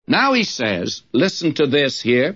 Now he says, listen to this here,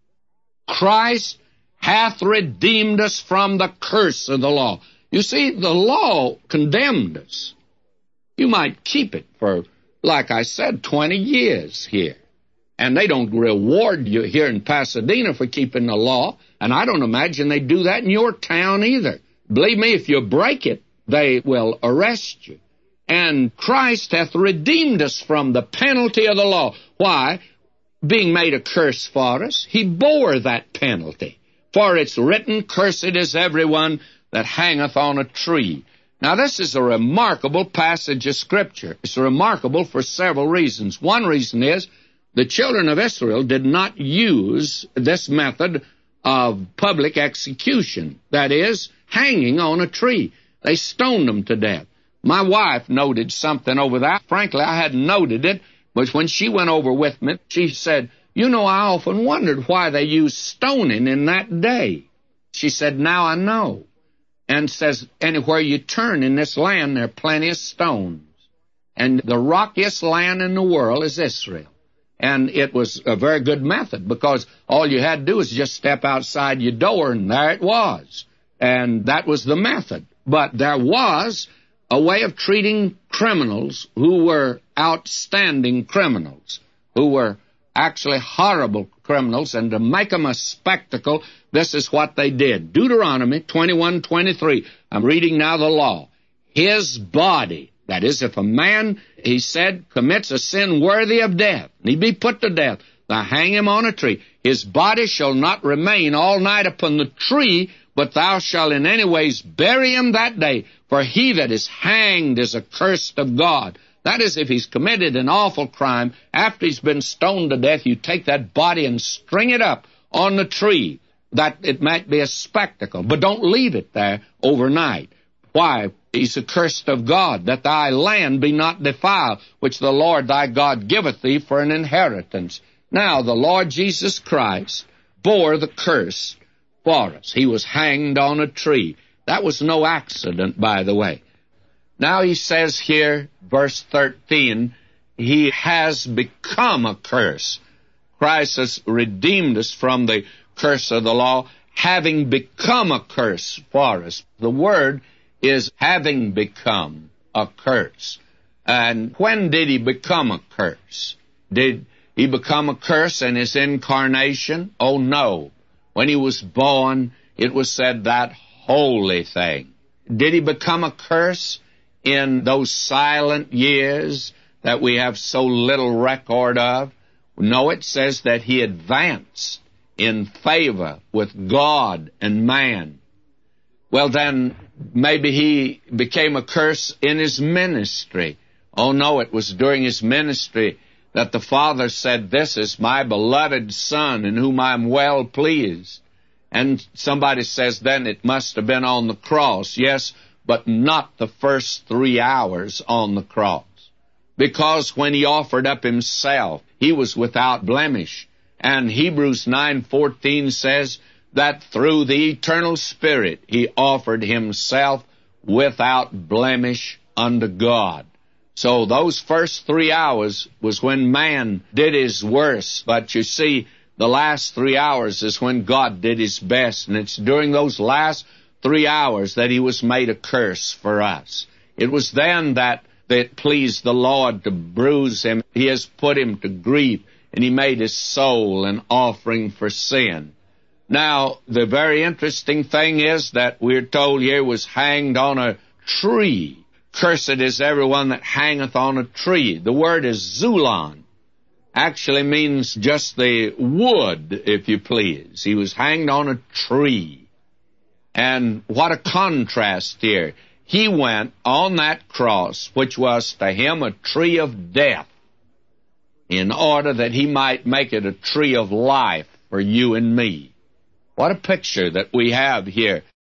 Christ hath redeemed us from the curse of the law. You see, the law condemned us. You might keep it for, like I said, 20 years here. And they don't reward you here in Pasadena for keeping the law, and I don't imagine they do that in your town either. Believe me, if you break it, they will arrest you. And Christ hath redeemed us from the penalty of the law. Why? Being made a curse for us, he bore that penalty. For it's written, Cursed is everyone that hangeth on a tree. Now, this is a remarkable passage of Scripture. It's remarkable for several reasons. One reason is the children of Israel did not use this method of public execution, that is, hanging on a tree. They stoned them to death. My wife noted something over that. Frankly, I hadn't noted it, but when she went over with me, she said, you know, I often wondered why they used stoning in that day. She said, now I know. And says, anywhere you turn in this land, there are plenty of stones. And the rockiest land in the world is Israel. And it was a very good method, because all you had to do was just step outside your door, and there it was. And that was the method. But there was a way of treating criminals who were outstanding criminals, who were actually horrible criminals, and to make them a spectacle, this is what they did. Deuteronomy 21:23. I'm reading now the law. His body, that is, if a man, he said, commits a sin worthy of death, and he be put to death, thou hang him on a tree. His body shall not remain all night upon the tree, but thou shalt in any ways bury him that day. For he that is hanged is accursed of God. That is, if he's committed an awful crime, after he's been stoned to death, you take that body and string it up on the tree, that it might be a spectacle. But don't leave it there overnight. Why? He's accursed of God, that thy land be not defiled, which the Lord thy God giveth thee for an inheritance. Now, the Lord Jesus Christ bore the curse for us. He was hanged on a tree. That was no accident, by the way. Now he says here, verse 13, he has become a curse. Christ has redeemed us from the curse of the law, having become a curse for us. The word is having become a curse. And when did he become a curse? Did he become a curse in his incarnation? Oh, no. When he was born, it was said, that holy thing. Did he become a curse in those silent years that we have so little record of? No, it says that he advanced in favor with God and man. Well, then, maybe he became a curse in his ministry. Oh, no, it was during his ministry that the Father said, this is my beloved Son in whom I am well pleased. And somebody says, then it must have been on the cross. Yes, but not the first 3 hours on the cross. Because when he offered up himself, he was without blemish. And Hebrews 9:14 says that through the eternal Spirit he offered himself without blemish unto God. So those first 3 hours was when man did his worst. But you see, the last 3 hours is when God did his best. And it's during those last 3 hours that he was made a curse for us. It was then that it pleased the Lord to bruise him. He has put him to grief, and he made his soul an offering for sin. Now, the very interesting thing is that we're told here was hanged on a tree. Cursed is everyone that hangeth on a tree. The word is zulon. Actually means just the wood, if you please. He was hanged on a tree. And what a contrast here. He went on that cross, which was to him a tree of death, in order that he might make it a tree of life for you and me. What a picture that we have here.